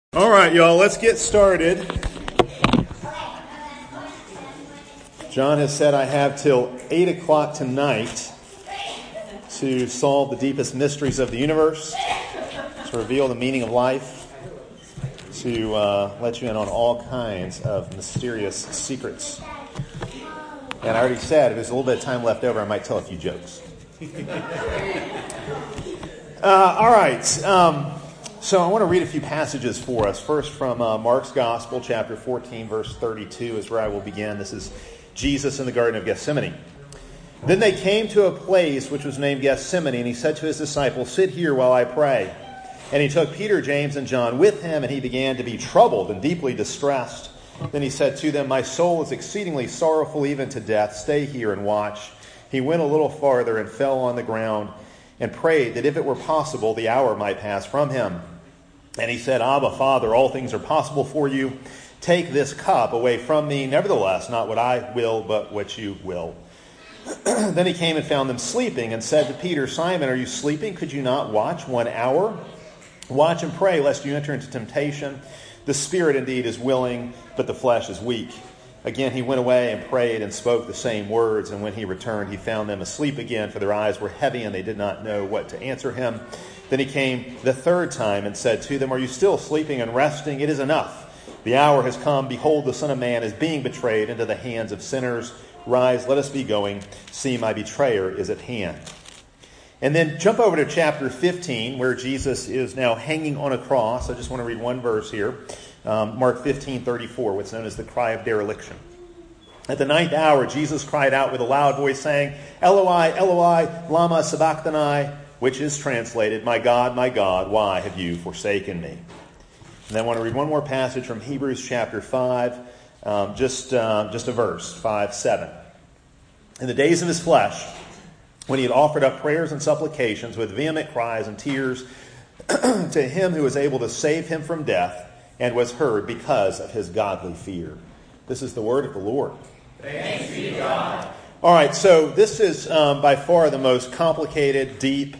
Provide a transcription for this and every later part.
All right, y'all, let's get started. John has said I have till 8 o'clock tonight to solve the deepest mysteries of the universe, to reveal the meaning of life, to let you in on all kinds of mysterious secrets. And I already said, if there's a little bit of time left over, I might tell a few jokes. All right. So I want to read a few passages for us. First from Mark's Gospel, chapter 14, verse 32 is where I will begin. This is Jesus in the Garden of Gethsemane. Then they came to a place which was named Gethsemane, and he said to his disciples, "Sit here while I pray." And he took Peter, James, and John with him, and he began to be troubled and deeply distressed. Then he said to them, "My soul is exceedingly sorrowful, even to death. Stay here and watch." He went a little farther and fell on the ground and prayed that if it were possible, the hour might pass from him. And he said, "Abba, Father, all things are possible for you. Take this cup away from me. Nevertheless, not what I will, but what you will." Then he came and found them sleeping and said to Peter, "Simon, are you sleeping? Could you not watch 1 hour? Watch and pray, lest you enter into temptation. The spirit indeed is willing, but the flesh is weak." Again he went away and prayed and spoke the same words. And when he returned, he found them asleep again, for their eyes were heavy, and they did not know what to answer him. Then he came the third time and said to them, "Are you still sleeping and resting? It is enough. The hour has come. Behold, the Son of Man is being betrayed into the hands of sinners. Rise, let us be going. See, my betrayer is at hand." And then jump over to chapter 15, where Jesus is now hanging on a cross. I just want to read one verse here. Mark 15:34, what's known as the cry of dereliction. "At the 9th hour, Jesus cried out with a loud voice, saying, 'Eloi, Eloi, lama sabachthani,' which is translated, my God, why have you forsaken me?" And then I want to read one more passage from Hebrews chapter 5, just a verse, 5:7. "In the days of his flesh, when he had offered up prayers and supplications with vehement cries and tears to him who was able to save him from death, and was heard because of his godly fear." This is the word of the Lord. Thanks be to God. All right, so this is by far the most complicated, deep,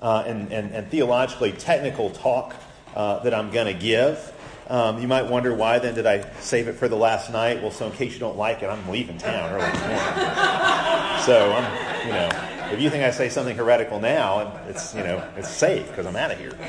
and theologically technical talk that I'm going to give. You might wonder, why then did I save it for the last night? Well, so in case you don't like it, I'm leaving town early tomorrow. So if you think I say something heretical now, it's safe because I'm out of here.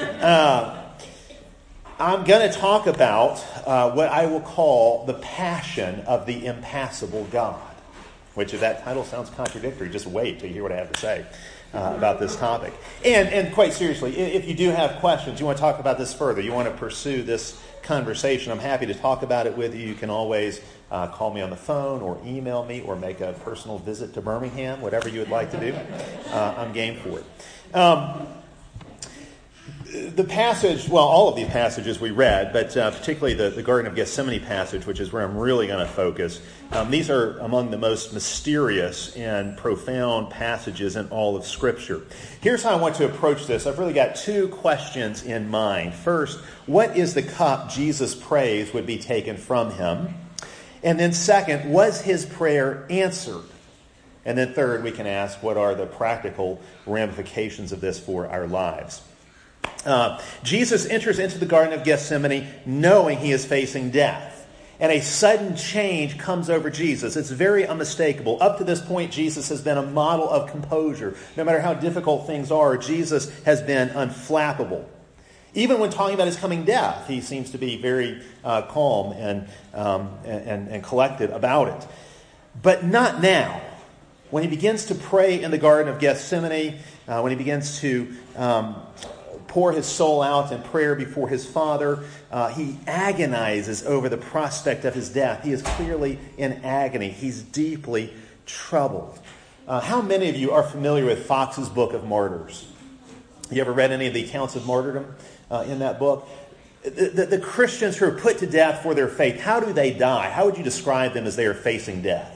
I'm going to talk about what I will call the passion of the impassible God. Which, if that title sounds contradictory, just wait till you hear what I have to say about this topic. And quite seriously, if you do have questions, you want to talk about this further, you want to pursue this conversation, I'm happy to talk about it with you. You can always call me on the phone or email me or make a personal visit to Birmingham, whatever you would like to do. I'm game for it. The passage, well, all of the passages we read, but particularly the Garden of Gethsemane passage, which is where I'm really going to focus, these are among the most mysterious and profound passages in all of Scripture. Here's how I want to approach this. I've really got two questions in mind. First, what is the cup Jesus prays would be taken from him? And then second, was his prayer answered? And then third, we can ask, what are the practical ramifications of this for our lives? Jesus enters into the Garden of Gethsemane knowing he is facing death. And a sudden change comes over Jesus. It's very unmistakable. Up to this point, Jesus has been a model of composure. No matter how difficult things are, Jesus has been unflappable. Even when talking about his coming death, he seems to be very calm and collected about it. But not now. When he begins to pray in the Garden of Gethsemane, when he begins to pour his soul out in prayer before his Father, he agonizes over the prospect of his death. He is clearly in agony. He's deeply troubled. How many of you are familiar with Fox's Book of Martyrs? You ever read any of the accounts of martyrdom in that book? The Christians who are put to death for their faith, how do they die? How would you describe them as they are facing death?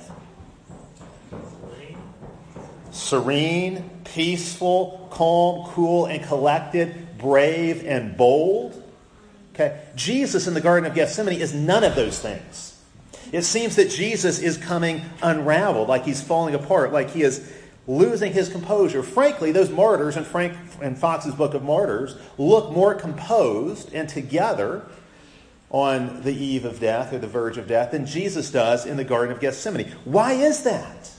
Serene, peaceful, calm, cool, and collected, brave and bold. Okay, Jesus in the Garden of Gethsemane is none of those things. It seems that Jesus is coming unraveled, like he's falling apart, like he is losing his composure. Frankly, those martyrs in Fox's Book of Martyrs look more composed and together on the eve of death or the verge of death than Jesus does in the Garden of Gethsemane. Why is that?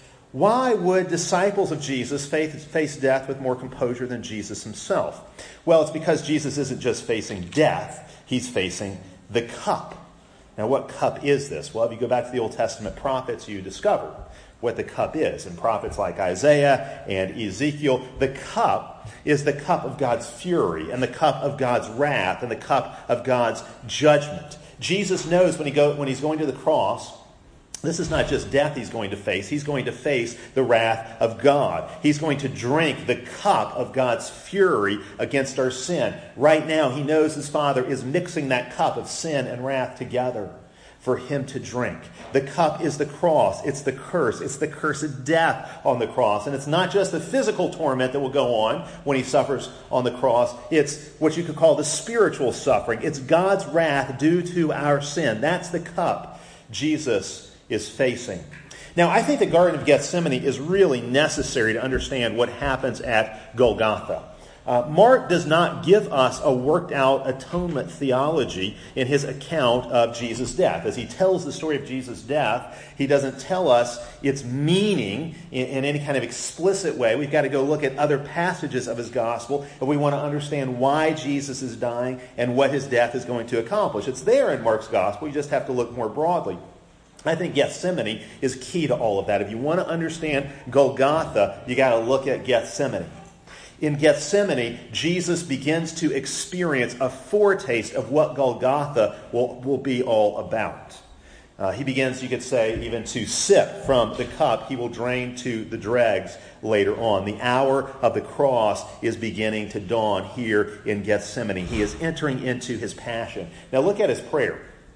Why would disciples of Jesus face death with more composure than Jesus himself? Well, it's because Jesus isn't just facing death, he's facing the cup. Now, what cup is this? Well, if you go back to the Old Testament prophets, you discover what the cup is. And prophets like Isaiah and Ezekiel, the cup is the cup of God's fury and the cup of God's wrath and the cup of God's judgment. Jesus knows when he's going to the cross, this is not just death he's going to face. He's going to face the wrath of God. He's going to drink the cup of God's fury against our sin. Right now, he knows his Father is mixing that cup of sin and wrath together for him to drink. The cup is the cross. It's the curse. It's the cursed death on the cross. And it's not just the physical torment that will go on when he suffers on the cross. It's what you could call the spiritual suffering. It's God's wrath due to our sin. That's the cup Jesus is facing. Now, I think the Garden of Gethsemane is really necessary to understand what happens at Golgotha. Mark does not give us a worked-out atonement theology in his account of Jesus' death. As he tells the story of Jesus' death, he doesn't tell us its meaning in any kind of explicit way. We've got to go look at other passages of his gospel if we want to understand why Jesus is dying and what his death is going to accomplish. It's there in Mark's gospel. You just have to look more broadly. I think Gethsemane is key to all of that. If you want to understand Golgotha, you got to look at Gethsemane. In Gethsemane, Jesus begins to experience a foretaste of what Golgotha will be all about. He begins, you could say, even to sip from the cup he will drain to the dregs later on. The hour of the cross is beginning to dawn here in Gethsemane. He is entering into his passion. Now look at his prayer.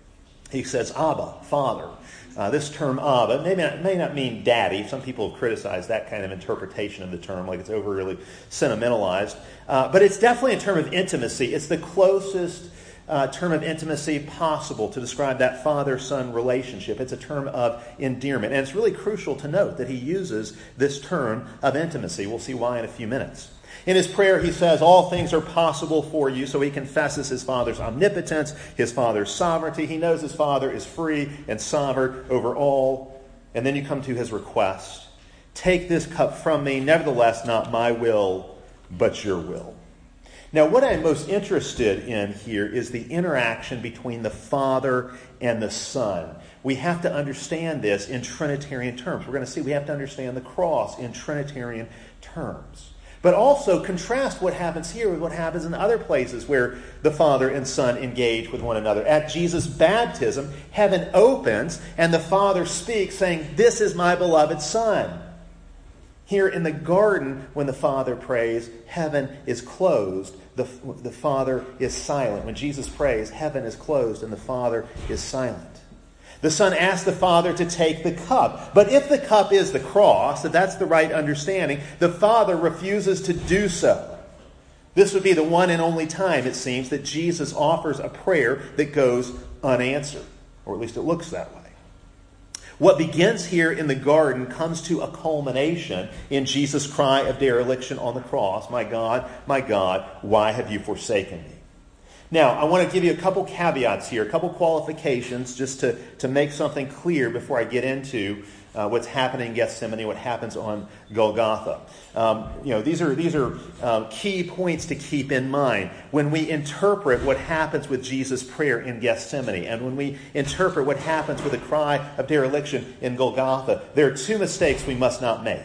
He says, Abba, Father. This term Abba may not mean daddy. Some people have criticized that kind of interpretation of the term, like it's overly sentimentalized. But it's definitely a term of intimacy. It's the closest term of intimacy possible to describe that father-son relationship. It's a term of endearment. And it's really crucial to note that he uses this term of intimacy. We'll see why in a few minutes. In his prayer, he says, all things are possible for you. So he confesses his Father's omnipotence, his Father's sovereignty. He knows his Father is free and sovereign over all. And then you come to his request. Take this cup from me, nevertheless, not my will, but your will. Now, what I'm most interested in here is the interaction between the Father and the Son. We have to understand this in Trinitarian terms. We're going to see we have to understand the cross in Trinitarian terms. But also contrast what happens here with what happens in other places where the Father and Son engage with one another. At Jesus' baptism, heaven opens and the Father speaks saying, this is my beloved Son. Here in the garden, when the Father prays, heaven is closed. The Father is silent. When Jesus prays, heaven is closed and the Father is silent. The Son asks the Father to take the cup. But if the cup is the cross, if that's the right understanding, the Father refuses to do so. This would be the one and only time, it seems, that Jesus offers a prayer that goes unanswered. Or at least it looks that way. What begins here in the garden comes to a culmination in Jesus' cry of dereliction on the cross. My God, why have you forsaken me? Now, I want to give you a couple caveats here, a couple qualifications just to make something clear before I get into what's happening in Gethsemane, what happens on Golgotha. These are key points to keep in mind when we interpret what happens with Jesus' prayer in Gethsemane and when we interpret what happens with the cry of dereliction in Golgotha. There are two mistakes we must not make.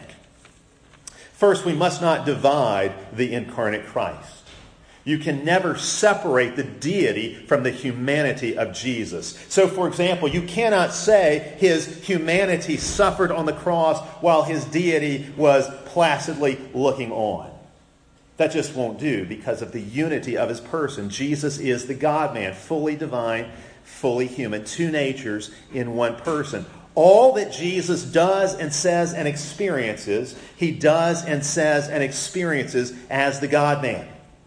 First, we must not divide the incarnate Christ. You can never separate the deity from the humanity of Jesus. So, for example, you cannot say his humanity suffered on the cross while his deity was placidly looking on. That just won't do because of the unity of his person. Jesus is the God-man, fully divine, fully human, two natures in one person. All that Jesus does and says and experiences, he does and says and experiences as the God-man.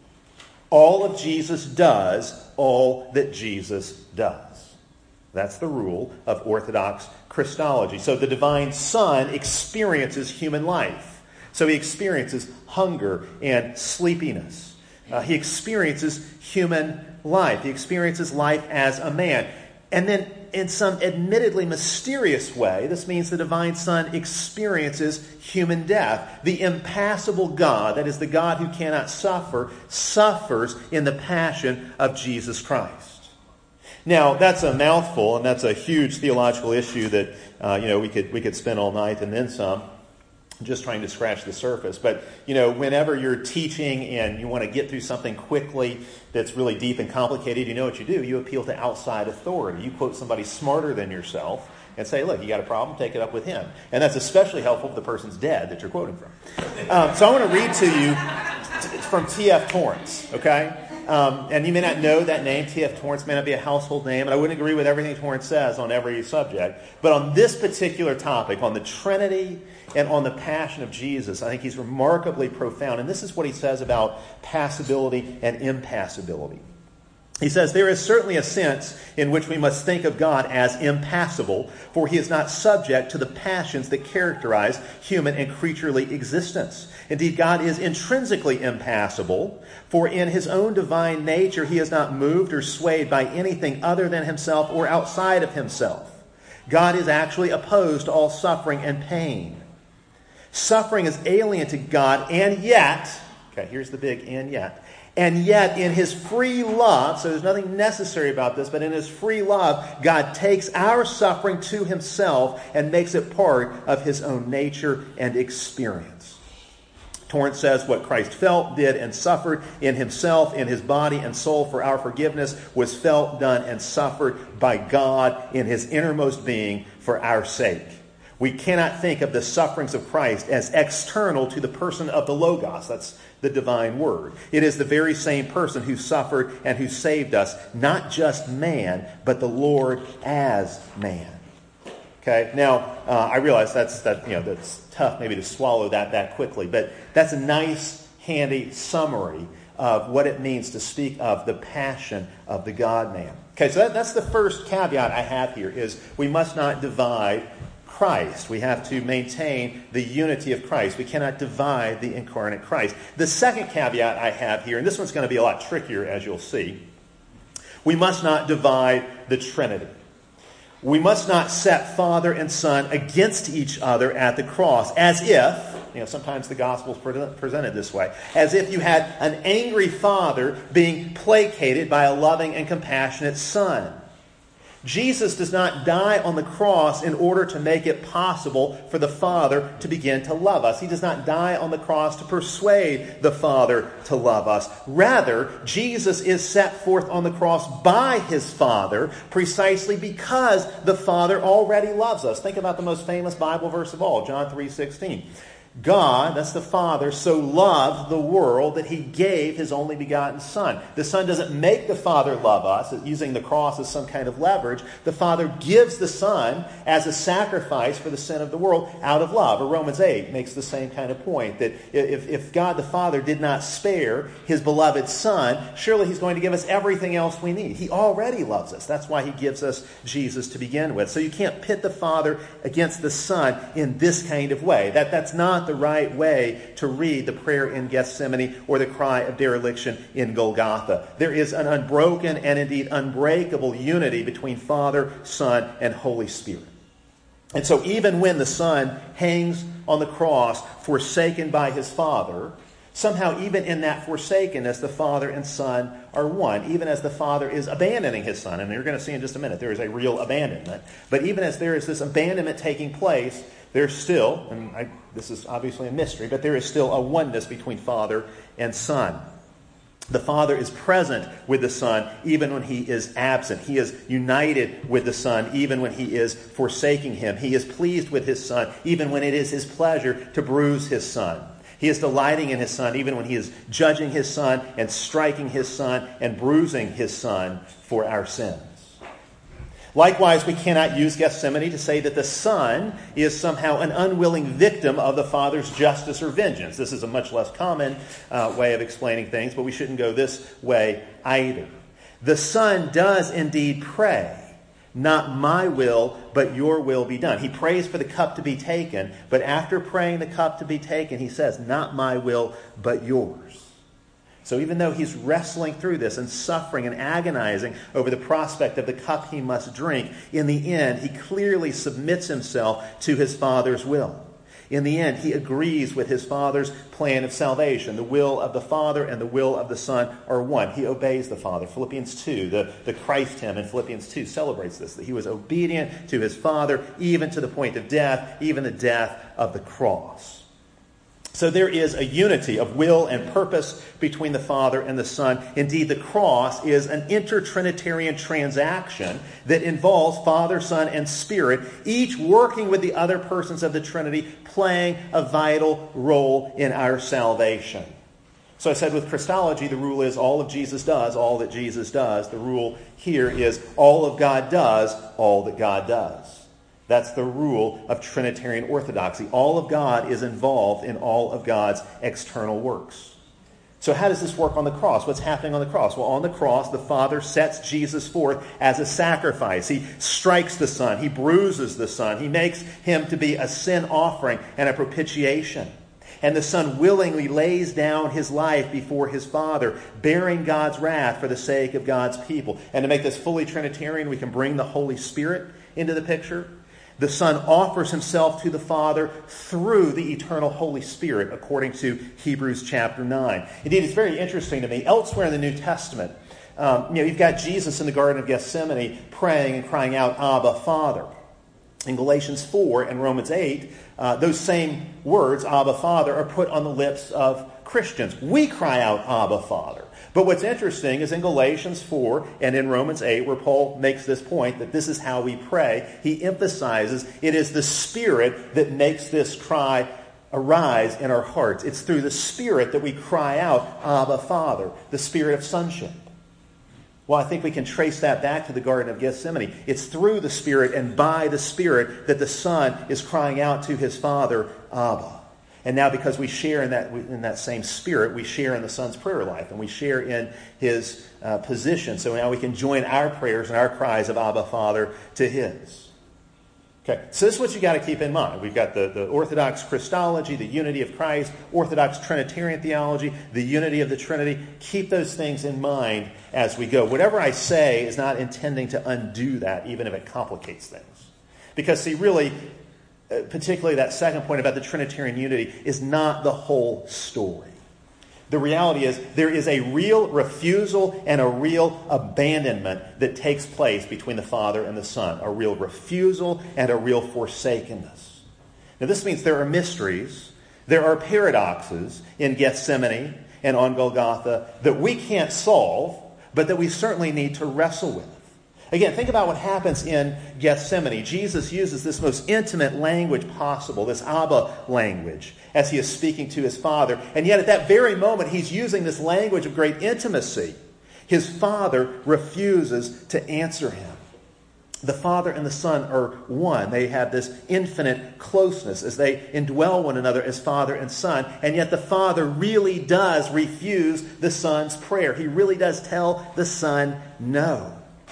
All of Jesus does all that Jesus does. That's the rule of Orthodox Christology. So the divine Son experiences human life. So he experiences hunger and sleepiness. He experiences human life. He experiences life as a man. And then in some admittedly mysterious way, this means the divine Son experiences human death. The impassible God, that is the God who cannot suffer, suffers in the passion of Jesus Christ. Now, that's a mouthful, and that's a huge theological issue that we could spend all night and then some just trying to scratch the surface. But, whenever you're teaching and you want to get through something quickly that's really deep and complicated, you know what you do. You appeal to outside authority. You quote somebody smarter than yourself and say, look, you got a problem, take it up with him. And that's especially helpful if the person's dead that you're quoting from. So I want to read to you from T.F. Torrance, okay? And you may not know that name. T.F. Torrance may not be a household name, and I wouldn't agree with everything Torrance says on every subject. But on this particular topic, on the Trinity and on the passion of Jesus, I think he's remarkably profound. And this is what he says about passibility and impassibility. He says, there is certainly a sense in which we must think of God as impassible, for he is not subject to the passions that characterize human and creaturely existence. Indeed, God is intrinsically impassible, for in his own divine nature he is not moved or swayed by anything other than himself or outside of himself. God is actually opposed to all suffering and pain. Suffering is alien to God, and yet, okay, here's the big and yet in his free love, so there's nothing necessary about this, but in his free love, God takes our suffering to himself and makes it part of his own nature and experience. Torrance says what Christ felt, did, and suffered in himself, in his body and soul for our forgiveness was felt, done, and suffered by God in his innermost being for our sake. We cannot think of the sufferings of Christ as external to the person of the Logos. That's the divine word. It is the very same person who suffered and who saved us, not just man, but the Lord as man. Okay, now I realize that's tough maybe to swallow that quickly, but that's a nice, handy summary of what it means to speak of the passion of the God-man. Okay, so that's the first caveat I have here, is we must not divide Christ. We have to maintain the unity of Christ. We cannot divide the incarnate Christ. The second caveat I have here, and this one's going to be a lot trickier as you'll see, we must not divide the Trinity. We must not set Father and Son against each other at the cross, as if, sometimes the gospel is presented this way, as if you had an angry father being placated by a loving and compassionate son. Jesus does not die on the cross in order to make it possible for the Father to begin to love us. He does not die on the cross to persuade the Father to love us. Rather, Jesus is set forth on the cross by his Father precisely because the Father already loves us. Think about the most famous Bible verse of all, John 3:16. God, that's the Father, so loved the world that he gave his only begotten Son. The Son doesn't make the Father love us, using the cross as some kind of leverage. The Father gives the Son as a sacrifice for the sin of the world out of love. Or Romans 8 makes the same kind of point, that if God the Father did not spare his beloved Son, surely he's going to give us everything else we need. He already loves us. That's why he gives us Jesus to begin with. So you can't pit the Father against the Son in this kind of way. That's not the right way to read the prayer in Gethsemane or the cry of dereliction in Golgotha. There is an unbroken and indeed unbreakable unity between Father, Son, and Holy Spirit. And so even when the Son hangs on the cross, forsaken by his Father, somehow even in that forsakenness, the Father and Son are one. Even as the Father is abandoning his Son, and you're going to see in just a minute, there is a real abandonment. But even as there is this abandonment taking place, there's still, and this is obviously a mystery, but there is still a oneness between Father and Son. The Father is present with the Son even when he is absent. He is united with the Son even when he is forsaking him. He is pleased with his Son even when it is his pleasure to bruise his Son. He is delighting in his Son even when he is judging his Son and striking his Son and bruising his Son for our sins. Likewise, we cannot use Gethsemane to say that the Son is somehow an unwilling victim of the Father's justice or vengeance. This is a much less common way of explaining things, but we shouldn't go this way either. The Son does indeed pray, Not my will, but your will be done. He prays for the cup to be taken, but after praying the cup to be taken, he says, not my will, but yours. So even though he's wrestling through this and suffering and agonizing over the prospect of the cup he must drink, in the end, he clearly submits himself to his Father's will. In the end, he agrees with his Father's plan of salvation. The will of the Father and the will of the Son are one. He obeys the Father. Philippians 2, the Christ hymn in Philippians 2 celebrates this, that he was obedient to his Father even to the point of death, even the death of the cross. So there is a unity of will and purpose between the Father and the Son. Indeed, the cross is an intertrinitarian transaction that involves Father, Son, and Spirit, each working with the other persons of the Trinity, playing a vital role in our salvation. So I said with Christology, the rule is all of Jesus does all that Jesus does. The rule here is all of God does all that God does. That's the rule of Trinitarian orthodoxy. All of God is involved in all of God's external works. So how does this work on the cross? What's happening on the cross? Well, on the cross, the Father sets Jesus forth as a sacrifice. He strikes the Son. He bruises the Son. He makes him to be a sin offering and a propitiation. And the Son willingly lays down his life before his Father, bearing God's wrath for the sake of God's people. And to make this fully Trinitarian, we can bring the Holy Spirit into the picture. The Son offers himself to the Father through the eternal Holy Spirit, according to Hebrews chapter 9. Indeed, it's very interesting to me. Elsewhere in the New Testament, you've got Jesus in the Garden of Gethsemane praying and crying out, Abba, Father. In Galatians 4 and Romans 8, those same words, Abba, Father, are put on the lips of Christians. We cry out, Abba, Father. But what's interesting is in Galatians 4 and in Romans 8, where Paul makes this point that this is how we pray, he emphasizes it is the Spirit that makes this cry arise in our hearts. It's through the Spirit that we cry out, Abba, Father, the Spirit of sonship. Well, I think we can trace that back to the Garden of Gethsemane. It's through the Spirit and by the Spirit that the Son is crying out to his Father, Abba. And now because we share in that same Spirit, we share in the Son's prayer life, and we share in his position. So now we can join our prayers and our cries of Abba, Father to his. Okay, so this is what you got to keep in mind. We've got the Orthodox Christology, the unity of Christ, Orthodox Trinitarian theology, the unity of the Trinity. Keep those things in mind as we go. Whatever I say is not intending to undo that, even if it complicates things. Because, see, really, particularly that second point about the Trinitarian unity, is not the whole story. The reality is there is a real refusal and a real abandonment that takes place between the Father and the Son. A real refusal and a real forsakenness. Now this means there are mysteries, there are paradoxes in Gethsemane and on Golgotha that we can't solve, but that we certainly need to wrestle with. Again, think about what happens in Gethsemane. Jesus uses this most intimate language possible, this Abba language, as he is speaking to his Father. And yet at that very moment, he's using this language of great intimacy. His Father refuses to answer him. The Father and the Son are one. They have this infinite closeness as they indwell one another as Father and Son. And yet the Father really does refuse the Son's prayer. He really does tell the Son no.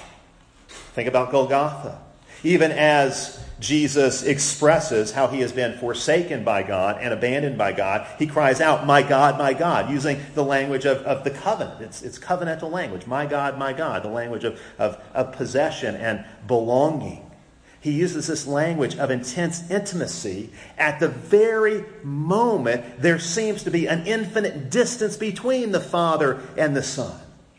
Think about Golgotha. Even as Jesus expresses how he has been forsaken by God and abandoned by God, he cries out, my God, using the language of the covenant. It's covenantal language. My God, the language of possession and belonging. He uses this language of intense intimacy at the very moment there seems to be an infinite distance between the Father and the Son.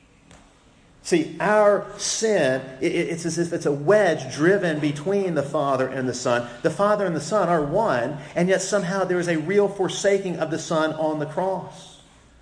See, our sin, it's as if it's a wedge driven between the Father and the Son. The Father and the Son are one, and yet somehow there is a real forsaking of the Son on the cross.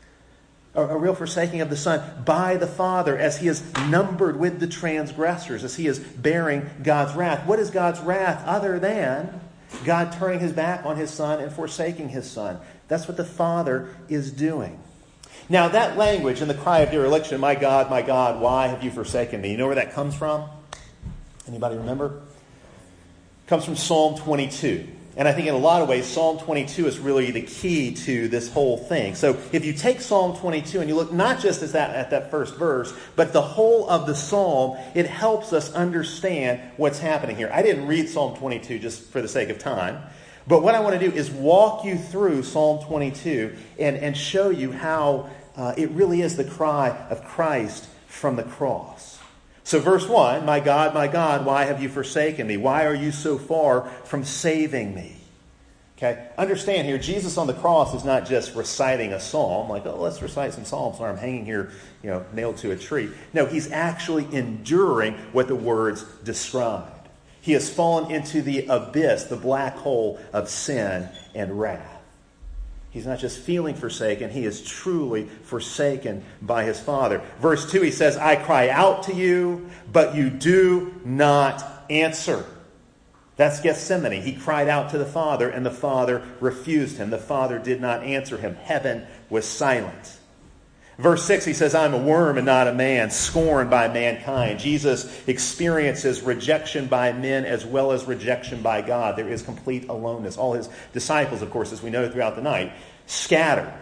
A real forsaking of the Son by the Father as he is numbered with the transgressors, as he is bearing God's wrath. What is God's wrath other than God turning his back on his Son and forsaking his Son? That's what the Father is doing. Now, that language in the cry of dereliction, my God, why have you forsaken me? You know where that comes from? Anybody remember? It comes from Psalm 22. And I think in a lot of ways, Psalm 22 is really the key to this whole thing. So if you take Psalm 22 and you look not just at that first verse, but the whole of the psalm, it helps us understand what's happening here. I didn't read Psalm 22 just for the sake of time. But what I want to do is walk you through Psalm 22 and show you how it really is the cry of Christ from the cross. So verse 1, my God, why have you forsaken me? Why are you so far from saving me? Okay, understand here, Jesus on the cross is not just reciting a psalm, like, oh, let's recite some psalms while I'm hanging here, nailed to a tree. No, he's actually enduring what the words describe. He has fallen into the abyss, the black hole of sin and wrath. He's not just feeling forsaken, he is truly forsaken by his Father. Verse 2, he says, I cry out to you, but you do not answer. That's Gethsemane. He cried out to the Father, and the Father refused him. The Father did not answer him. Heaven was silent. Verse 6, he says, I'm a worm and not a man, scorned by mankind. Jesus experiences rejection by men as well as rejection by God. There is complete aloneness. All his disciples, of course, as we know throughout the night, scattered.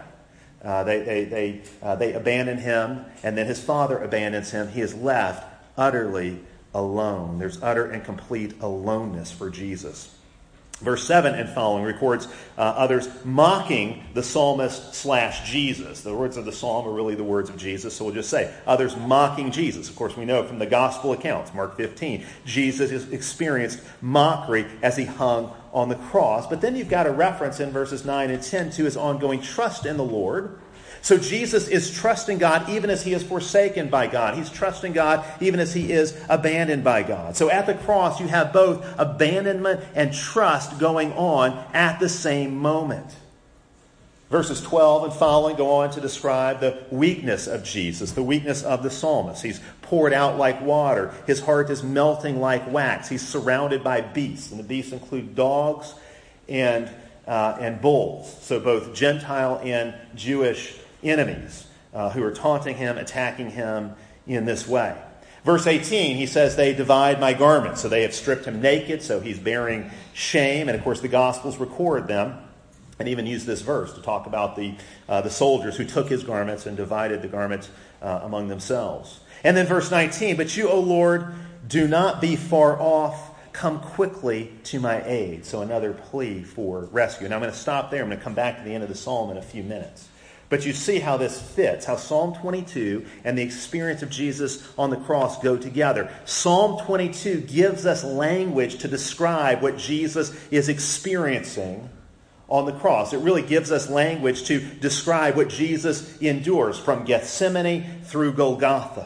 They abandon him, and then his Father abandons him. He is left utterly alone. There's utter and complete aloneness for Jesus. Verse 7 and following records others mocking the psalmist / Jesus. The words of the psalm are really the words of Jesus, so we'll just say others mocking Jesus. Of course, we know from the gospel accounts, Mark 15, Jesus has experienced mockery as he hung on the cross. But then you've got a reference in verses 9 and 10 to his ongoing trust in the Lord. So Jesus is trusting God even as he is forsaken by God. He's trusting God even as he is abandoned by God. So at the cross, you have both abandonment and trust going on at the same moment. Verses 12 and following go on to describe the weakness of Jesus, the weakness of the psalmist. He's poured out like water. His heart is melting like wax. He's surrounded by beasts, and the beasts include dogs and bulls. So both Gentile and Jewish enemies who are taunting him, attacking him in this way. Verse 18, he says, they divide my garments. So they have stripped him naked, so he's bearing shame. And of course, the Gospels record them and even use this verse to talk about the soldiers who took his garments and divided the garments among themselves. And then verse 19, but you, O Lord, do not be far off. Come quickly to my aid. So another plea for rescue. And I'm going to stop there. I'm going to come back to the end of the psalm in a few minutes. But you see how this fits, how Psalm 22 and the experience of Jesus on the cross go together. Psalm 22 gives us language to describe what Jesus is experiencing on the cross. It really gives us language to describe what Jesus endures from Gethsemane through Golgotha.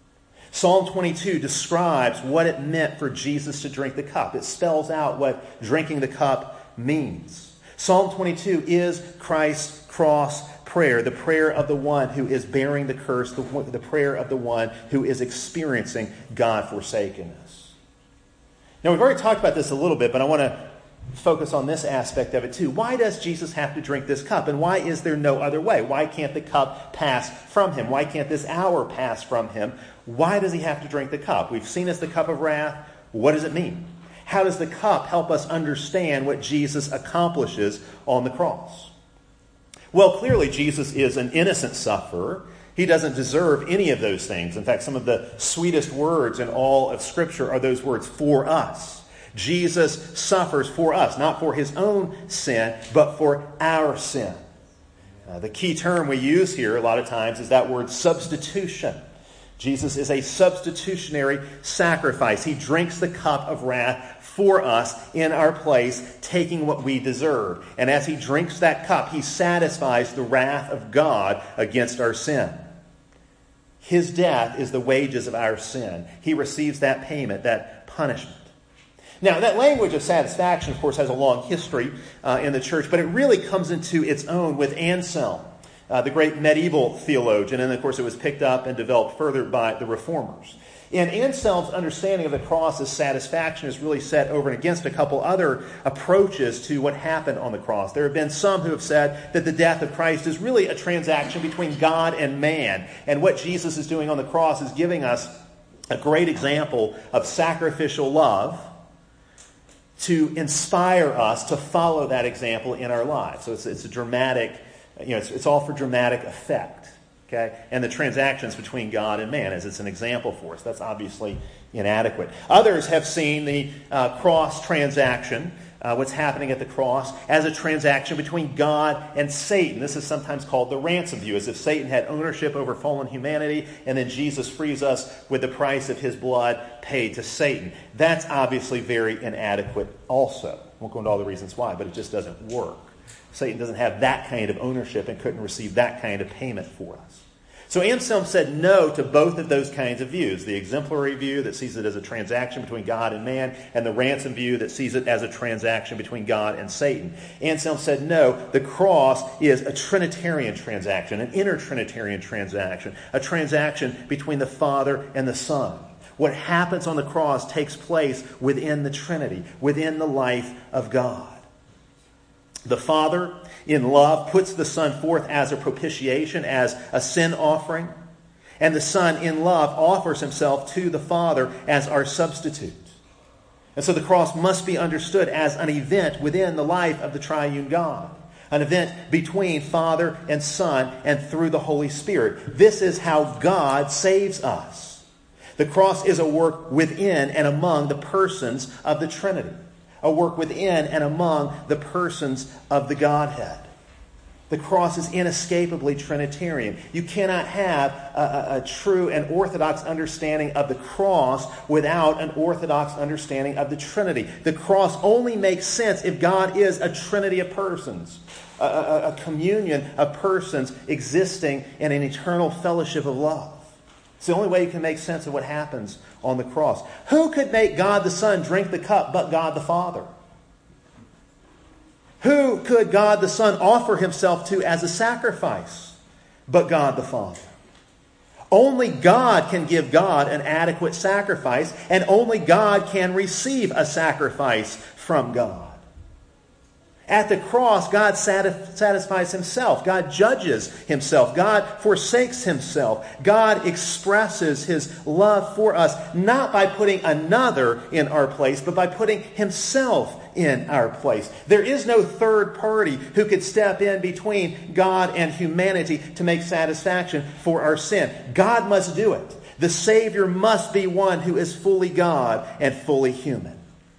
Psalm 22 describes what it meant for Jesus to drink the cup. It spells out what drinking the cup means. Psalm 22 is Christ's cross prayer, the prayer of the one who is bearing the curse, the prayer of the one who is experiencing God-forsakenness. Now, we've already talked about this a little bit, but I want to focus on this aspect of it too. Why does Jesus have to drink this cup? And why is there no other way? Why can't the cup pass from him? Why can't this hour pass from him? Why does he have to drink the cup? We've seen it's the cup of wrath. What does it mean? How does the cup help us understand what Jesus accomplishes on the cross? Well, clearly Jesus is an innocent sufferer. He doesn't deserve any of those things. In fact, some of the sweetest words in all of Scripture are those words, for us. Jesus suffers for us, not for his own sin, but for our sin. The key term we use here a lot of times is that word substitution. Jesus is a substitutionary sacrifice. He drinks the cup of wrath for us in our place, taking what we deserve. And as he drinks that cup, he satisfies the wrath of God against our sin. His death is the wages of our sin. He receives that payment, that punishment. Now, that language of satisfaction, of course, has a long history in the church, but it really comes into its own with Anselm, the great medieval theologian. And, of course, it was picked up and developed further by the Reformers. And Anselm's understanding of the cross as satisfaction is really set over and against a couple other approaches to what happened on the cross. There have been some who have said that the death of Christ is really a transaction between God and man. And what Jesus is doing on the cross is giving us a great example of sacrificial love to inspire us to follow that example in our lives. So it's a dramatic, it's all for dramatic effect. Okay? And the transactions between God and man, as it's an example for us. That's obviously inadequate. Others have seen the cross transaction, what's happening at the cross, as a transaction between God and Satan. This is sometimes called the ransom view, as if Satan had ownership over fallen humanity, and then Jesus frees us with the price of his blood paid to Satan. That's obviously very inadequate also. I won't go into all the reasons why, but it just doesn't work. Satan doesn't have that kind of ownership and couldn't receive that kind of payment for us. So Anselm said no to both of those kinds of views. The exemplary view that sees it as a transaction between God and man, and the ransom view that sees it as a transaction between God and Satan. Anselm said no, the cross is a Trinitarian transaction, an inter-Trinitarian transaction, a transaction between the Father and the Son. What happens on the cross takes place within the Trinity, within the life of God. The Father, in love, puts the Son forth as a propitiation, as a sin offering. And the Son, in love, offers himself to the Father as our substitute. And so the cross must be understood as an event within the life of the triune God. An event between Father and Son and through the Holy Spirit. This is how God saves us. The cross is a work within and among the persons of the Trinity. A work within and among the persons of the Godhead. The cross is inescapably Trinitarian. You cannot have a true and orthodox understanding of the cross without an orthodox understanding of the Trinity. The cross only makes sense if God is a Trinity of persons, a communion of persons existing in an eternal fellowship of love. It's the only way you can make sense of what happens on the cross. Who could make God the Son drink the cup but God the Father? Who could God the Son offer himself to as a sacrifice but God the Father? Only God can give God an adequate sacrifice, and only God can receive a sacrifice from God. At the cross, God satisfies himself. God judges himself. God forsakes himself. God expresses his love for us, not by putting another in our place, but by putting himself in our place. There is no third party who could step in between God and humanity to make satisfaction for our sin. God must do it. The Savior must be one who is fully God and fully human.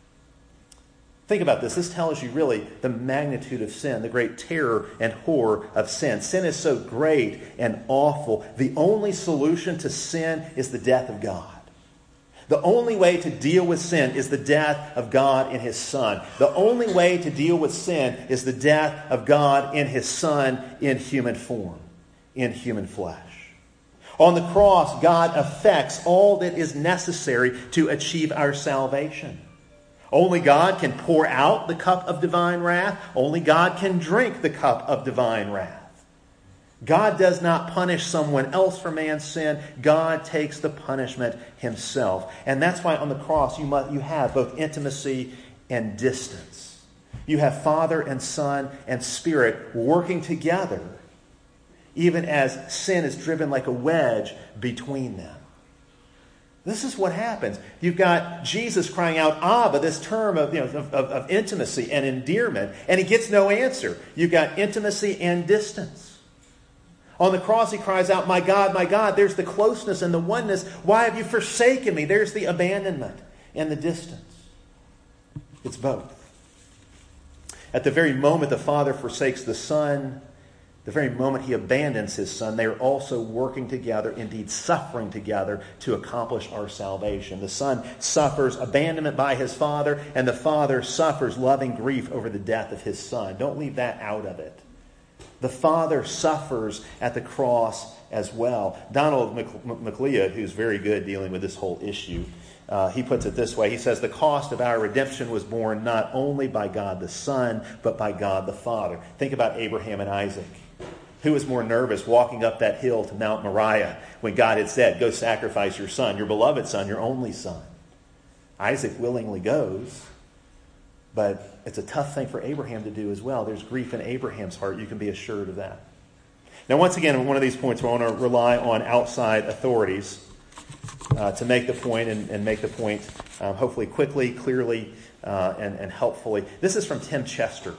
Think about this. This tells you really the magnitude of sin, the great terror and horror of sin. Sin is so great and awful. The only solution to sin is the death of God. The only way to deal with sin is the death of God in his Son. The only way to deal with sin is the death of God in his Son in human form, in human flesh. On the cross, God effects all that is necessary to achieve our salvation. Only God can pour out the cup of divine wrath. Only God can drink the cup of divine wrath. God does not punish someone else for man's sin. God takes the punishment himself. And that's why on the cross you have both intimacy and distance. You have Father and Son and Spirit working together, even as sin is driven like a wedge between them. This is what happens. You've got Jesus crying out, Abba, this term of intimacy and endearment, and he gets no answer. You've got intimacy and distance. On the cross he cries out, my God, there's the closeness and the oneness. Why have you forsaken me? There's the abandonment and the distance. It's both. At the very moment the Father forsakes the Son, the very moment he abandons his Son, they are also working together, indeed suffering together, to accomplish our salvation. The Son suffers abandonment by his Father, and the Father suffers loving grief over the death of his Son. Don't leave that out of it. The Father suffers at the cross as well. Donald McLeod, who's very good dealing with this whole issue, he puts it this way. He says, the cost of our redemption was borne not only by God the Son, but by God the Father. Think about Abraham and Isaac. Who was more nervous walking up that hill to Mount Moriah when God had said, go sacrifice your son, your beloved son, your only son? Isaac willingly goes, but it's a tough thing for Abraham to do as well. There's grief in Abraham's heart. You can be assured of that. Now, once again, on one of these points, we want to rely on outside authorities. to make the point and make the point hopefully quickly, clearly, and helpfully. This is from Tim Chester.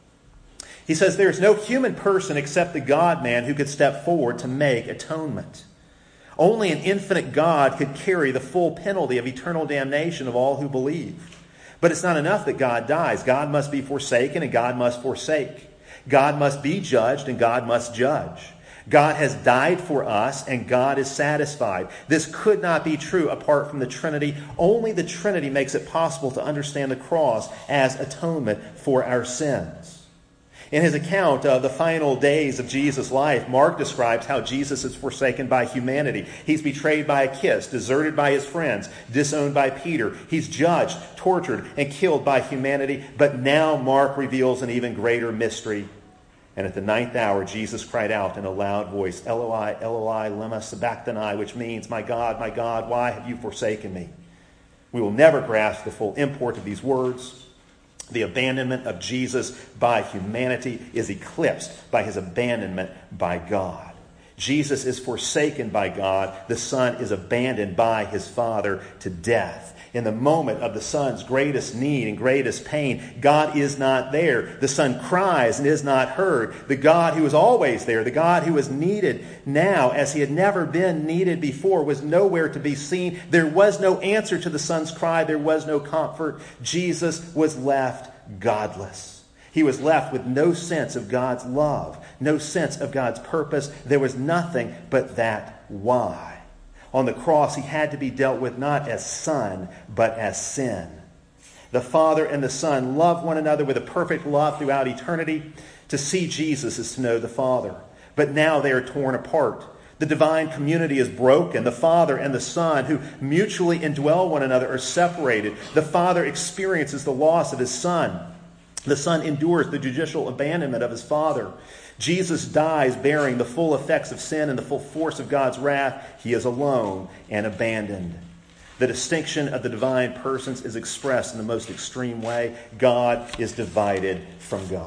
He says, "There is no human person except the God-man who could step forward to make atonement. Only an infinite God could carry the full penalty of eternal damnation of all who believe. But it's not enough that God dies. God must be forsaken and God must forsake. God must be judged and God must judge. God has died for us and God is satisfied. This could not be true apart from the Trinity. Only the Trinity makes it possible to understand the cross as atonement for our sins." In his account of the final days of Jesus' life, Mark describes how Jesus is forsaken by humanity. He's betrayed by a kiss, deserted by his friends, disowned by Peter. He's judged, tortured, and killed by humanity. But now Mark reveals an even greater mystery. And at the 9th hour, Jesus cried out in a loud voice, "Eloi, Eloi, lema sabachthani," which means, my God, why have you forsaken me?" We will never grasp the full import of these words. The abandonment of Jesus by humanity is eclipsed by his abandonment by God. Jesus is forsaken by God. The Son is abandoned by his Father to death. In the moment of the Son's greatest need and greatest pain, God is not there. The Son cries and is not heard. The God who is always there, the God who is needed now as he had never been needed before, was nowhere to be seen. There was no answer to the Son's cry. There was no comfort. Jesus was left godless. He was left with no sense of God's love, no sense of God's purpose. There was nothing but that why. On the cross, he had to be dealt with not as son, but as sin. The Father and the Son love one another with a perfect love throughout eternity. To see Jesus is to know the Father. But now they are torn apart. The divine community is broken. The Father and the Son, who mutually indwell one another, are separated. The Father experiences the loss of his Son. The Son endures the judicial abandonment of his Father. Jesus dies bearing the full effects of sin and the full force of God's wrath. He is alone and abandoned. The distinction of the divine persons is expressed in the most extreme way. God is divided from God.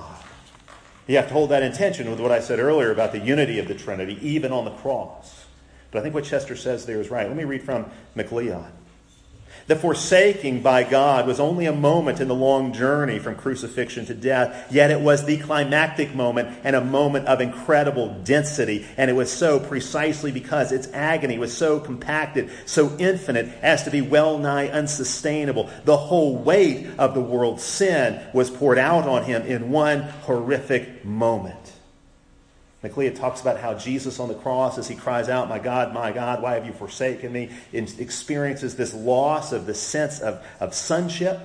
You have to hold that in tension with what I said earlier about the unity of the Trinity, even on the cross. But I think what Chester says there is right. Let me read from MacLeod. The forsaking by God was only a moment in the long journey from crucifixion to death, yet it was the climactic moment and a moment of incredible density. And it was so precisely because its agony was so compacted, so infinite as to be well nigh unsustainable. The whole weight of the world's sin was poured out on him in one horrific moment. MacLeod talks about how Jesus on the cross, as he cries out, my God, why have you forsaken me?" experiences this loss of the sense of sonship.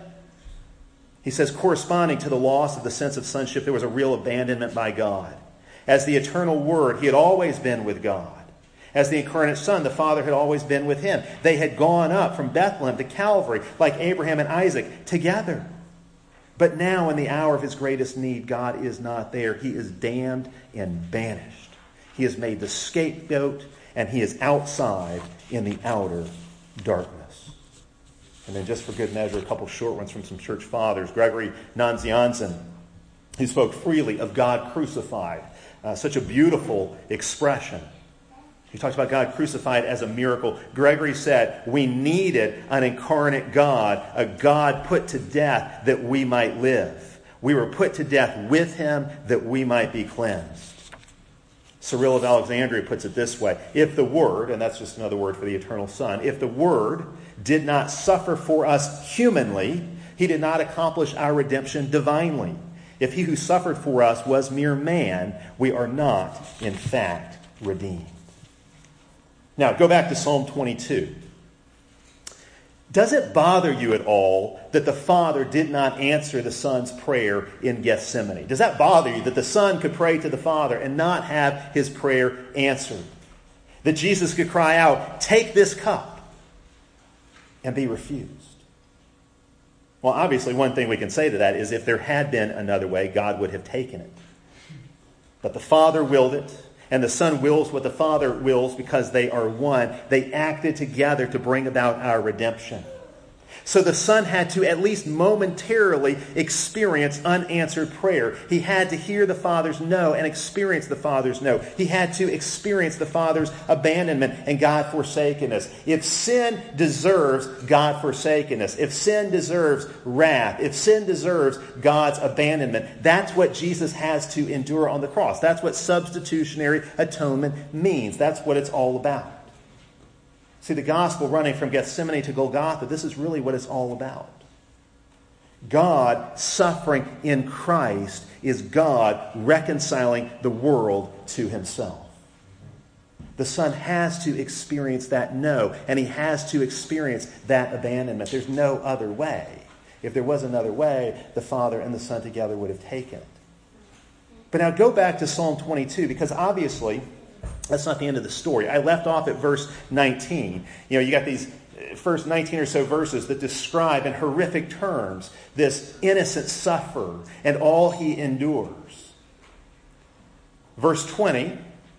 He says, corresponding to the loss of the sense of sonship, there was a real abandonment by God. As the eternal Word, he had always been with God. As the incarnate Son, the Father had always been with him. They had gone up from Bethlehem to Calvary, like Abraham and Isaac, together. But now, in the hour of his greatest need, God is not there. He is damned and banished. He is made the scapegoat, and he is outside in the outer darkness. And then just for good measure, a couple short ones from some church fathers. Gregory Nazianzen, who spoke freely of God crucified. Such a beautiful expression. He talks about God crucified as a miracle. Gregory said, we needed an incarnate God, a God put to death that we might live. We were put to death with him that we might be cleansed. Cyril of Alexandria puts it this way. If the Word, and that's just another word for the eternal Son, if the Word did not suffer for us humanly, he did not accomplish our redemption divinely. If he who suffered for us was mere man, we are not, in fact, redeemed. Now, go back to Psalm 22. Does it bother you at all that the Father did not answer the Son's prayer in Gethsemane? Does that bother you that the Son could pray to the Father and not have his prayer answered? That Jesus could cry out, take this cup, and be refused? Well, obviously, one thing we can say to that is if there had been another way, God would have taken it. But the Father willed it. And the Son wills what the Father wills because they are one. They acted together to bring about our redemption. So the Son had to at least momentarily experience unanswered prayer. He had to hear the Father's no and experience the Father's no. He had to experience the Father's abandonment and God forsakenness. If sin deserves God forsakenness, if sin deserves wrath, if sin deserves God's abandonment, that's what Jesus has to endure on the cross. That's what substitutionary atonement means. That's what it's all about. See, the gospel running from Gethsemane to Golgotha, this is really what it's all about. God suffering in Christ is God reconciling the world to himself. The Son has to experience that no, and he has to experience that abandonment. There's no other way. If there was another way, the Father and the Son together would have taken it. But now go back to Psalm 22, because obviously that's not the end of the story. I left off at verse 19. You got these first 19 or so verses that describe in horrific terms this innocent sufferer and all he endures. Verse 20,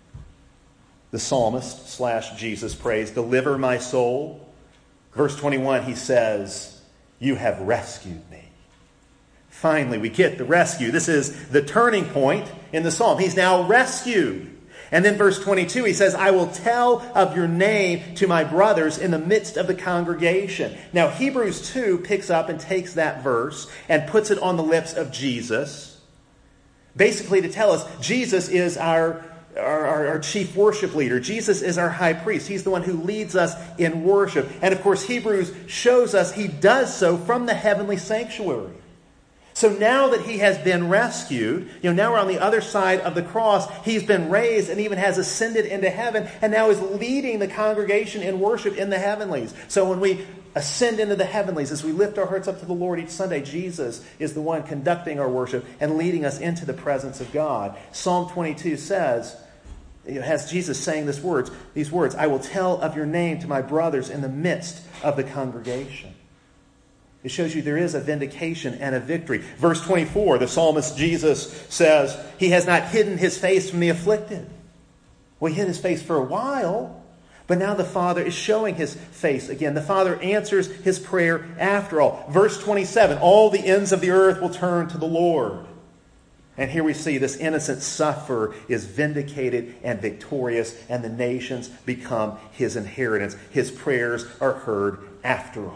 the psalmist / Jesus prays, "Deliver my soul." Verse 21, he says, "You have rescued me." Finally, we get the rescue. This is the turning point in the psalm. He's now rescued. And then verse 22, he says, "I will tell of your name to my brothers in the midst of the congregation." Now, Hebrews 2 picks up and takes that verse and puts it on the lips of Jesus, basically to tell us Jesus is our chief worship leader. Jesus is our high priest. He's the one who leads us in worship. And of course, Hebrews shows us he does so from the heavenly sanctuary. So now that he has been rescued, now we're on the other side of the cross. He's been raised and even has ascended into heaven and now is leading the congregation in worship in the heavenlies. So when we ascend into the heavenlies, as we lift our hearts up to the Lord each Sunday, Jesus is the one conducting our worship and leading us into the presence of God. Psalm 22 says, it has Jesus saying these words, "I will tell of your name to my brothers in the midst of the congregation." It shows you there is a vindication and a victory. Verse 24, the psalmist Jesus says, "He has not hidden his face from the afflicted." Well, he hid his face for a while, but now the Father is showing his face again. The Father answers his prayer after all. Verse 27, "All the ends of the earth will turn to the Lord." And here we see this innocent sufferer is vindicated and victorious, and the nations become his inheritance. His prayers are heard after all.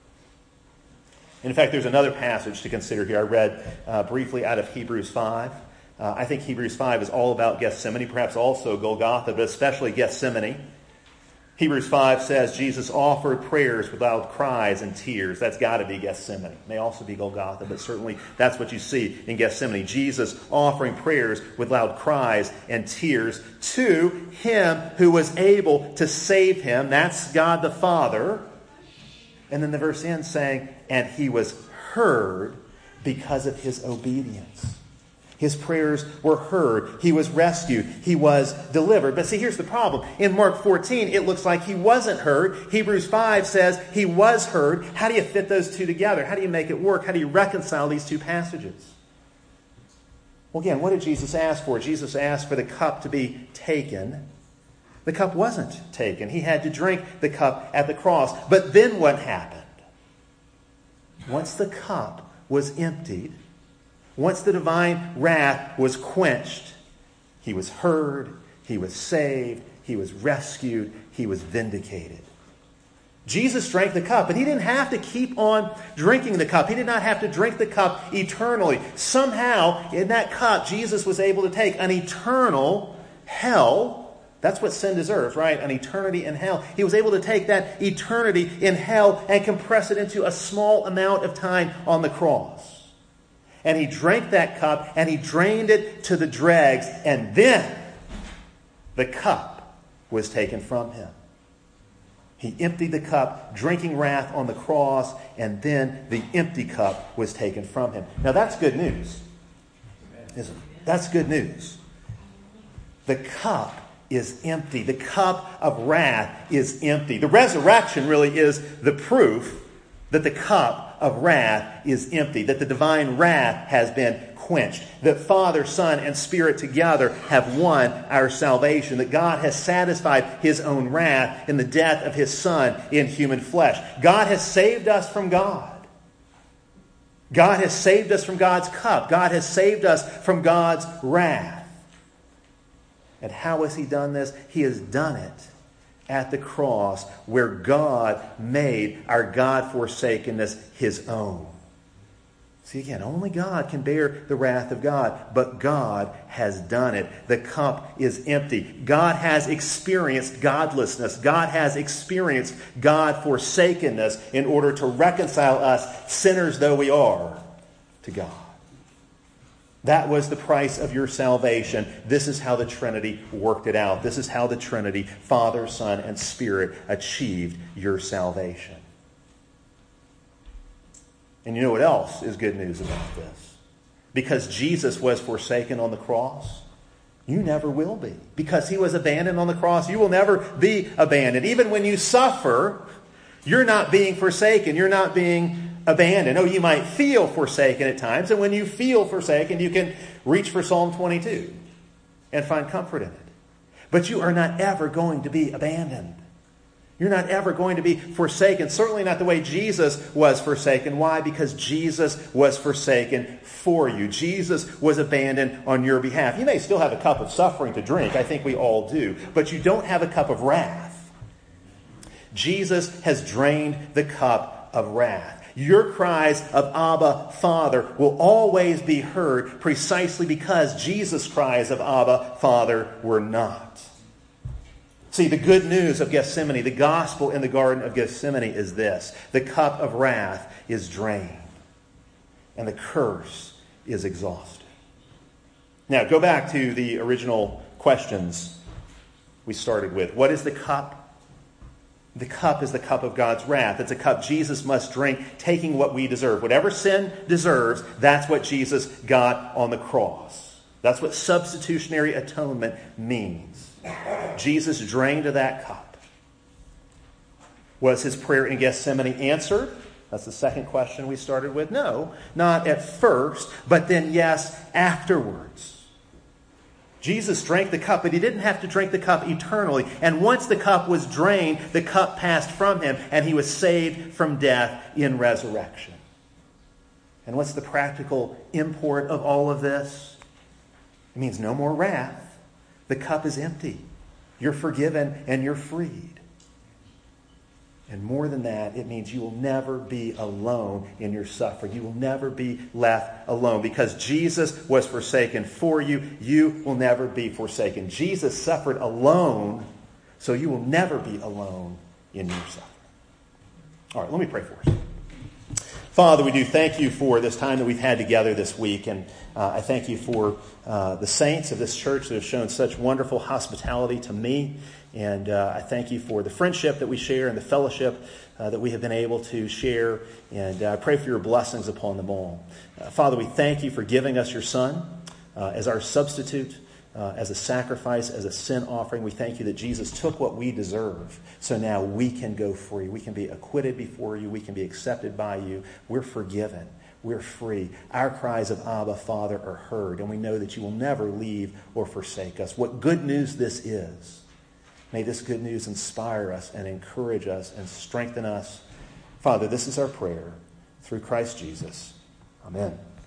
In fact, there's another passage to consider here. I read briefly out of Hebrews 5. I think Hebrews 5 is all about Gethsemane, perhaps also Golgotha, but especially Gethsemane. Hebrews 5 says Jesus offered prayers with loud cries and tears. That's got to be Gethsemane. It may also be Golgotha, but certainly that's what you see in Gethsemane. Jesus offering prayers with loud cries and tears to him who was able to save him. That's God the Father. And then the verse ends saying, "And he was heard because of his obedience." His prayers were heard. He was rescued. He was delivered. But see, here's the problem. In Mark 14, it looks like he wasn't heard. Hebrews 5 says he was heard. How do you fit those two together? How do you make it work? How do you reconcile these two passages? Well, again, what did Jesus ask for? Jesus asked for the cup to be taken. The cup wasn't taken. He had to drink the cup at the cross. But then what happened? Once the cup was emptied, once the divine wrath was quenched, he was heard, he was saved, he was rescued, he was vindicated. Jesus drank the cup, but he didn't have to keep on drinking the cup. He did not have to drink the cup eternally. Somehow, in that cup, Jesus was able to take an eternal hell. That's what sin deserves, right? An eternity in hell. He was able to take that eternity in hell and compress it into a small amount of time on the cross. And he drank that cup and he drained it to the dregs. And then the cup was taken from him. He emptied the cup, drinking wrath on the cross, and then the empty cup was taken from him. Now that's good news, isn't it? That's good news. The cup is empty. The cup of wrath is empty. The resurrection really is the proof that the cup of wrath is empty, that the divine wrath has been quenched. That Father, Son, and Spirit together have won our salvation. That God has satisfied his own wrath in the death of his Son in human flesh. God has saved us from God. God has saved us from God's cup. God has saved us from God's wrath. And how has he done this? He has done it at the cross, where God made our God-forsakenness his own. See, again, only God can bear the wrath of God, but God has done it. The cup is empty. God has experienced godlessness. God has experienced God-forsakenness in order to reconcile us, sinners though we are, to God. That was the price of your salvation. This is how the Trinity worked it out. This is how the Trinity, Father, Son, and Spirit, achieved your salvation. And you know what else is good news about this? Because Jesus was forsaken on the cross, you never will be. Because he was abandoned on the cross, you will never be abandoned. Even when you suffer, you're not being forsaken. You're not being abandoned. Oh, you might feel forsaken at times. And when you feel forsaken, you can reach for Psalm 22 and find comfort in it. But you are not ever going to be abandoned. You're not ever going to be forsaken. Certainly not the way Jesus was forsaken. Why? Because Jesus was forsaken for you. Jesus was abandoned on your behalf. You may still have a cup of suffering to drink. I think we all do. But you don't have a cup of wrath. Jesus has drained the cup of wrath. Your cries of Abba, Father, will always be heard precisely because Jesus' cries of Abba, Father, were not. See, the good news of Gethsemane, the gospel in the Garden of Gethsemane is this. The cup of wrath is drained, and the curse is exhausted. Now, go back to the original questions we started with. What is the cup? The cup is the cup of God's wrath. It's a cup Jesus must drink, taking what we deserve. Whatever sin deserves, that's what Jesus got on the cross. That's what substitutionary atonement means. Jesus drained of that cup. Was his prayer in Gethsemane answered? That's the second question we started with. No, not at first, but then yes, afterwards. Jesus drank the cup, but he didn't have to drink the cup eternally. And once the cup was drained, the cup passed from him, and he was saved from death in resurrection. And what's the practical import of all of this? It means no more wrath. The cup is empty. You're forgiven and you're freed. And more than that, it means you will never be alone in your suffering. You will never be left alone. Because Jesus was forsaken for you, you will never be forsaken. Jesus suffered alone, so you will never be alone in your suffering. All right, let me pray for us. Father, we do thank you for this time that we've had together this week. And I thank you for the saints of this church that have shown such wonderful hospitality to me. And I thank you for the friendship that we share and the fellowship that we have been able to share. And I pray for your blessings upon them all. Father, we thank you for giving us your Son as our substitute, as a sacrifice, as a sin offering. We thank you that Jesus took what we deserve. So now we can go free. We can be acquitted before you. We can be accepted by you. We're forgiven. We're free. Our cries of Abba, Father are heard. And we know that you will never leave or forsake us. What good news this is. May this good news inspire us and encourage us and strengthen us. Father, this is our prayer through Christ Jesus. Amen.